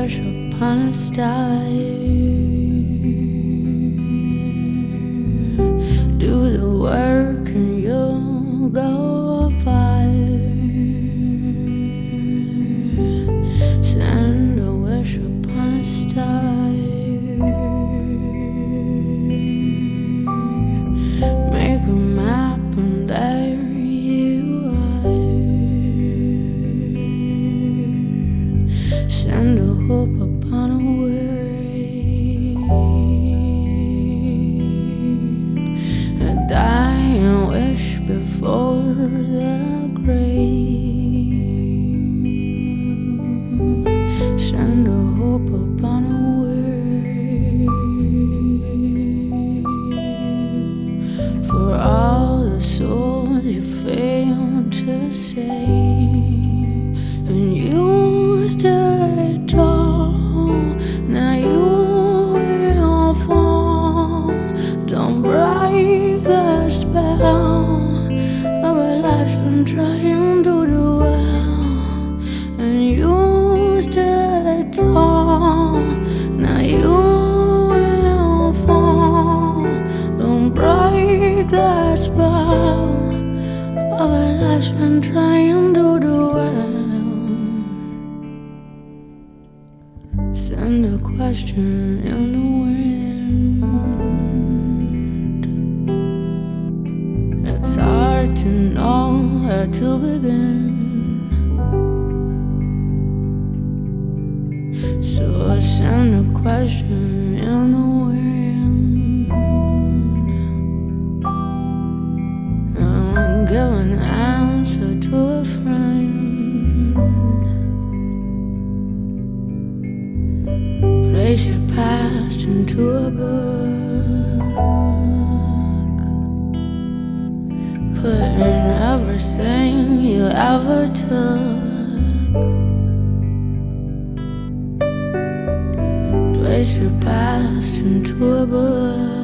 wish upon a star. Do the work and you'll go far. Send a wish upon a star. Make a map and there you are. Send a hope upon a wave. A dying wish before the grave. Send a hope upon a wave. For all the souls you failed to save, and you stood tall, now you will fall. Don't break the spell of a life's been trying to do well, and you stood tall, now you will fall. Don't break the spell of a life's been trying to do well. Send a question in the wind. It's hard to know where to begin, so send a question in the wind. And give an answer to a friend. Place your past into a book. Put in everything you ever took. Place your past into a book.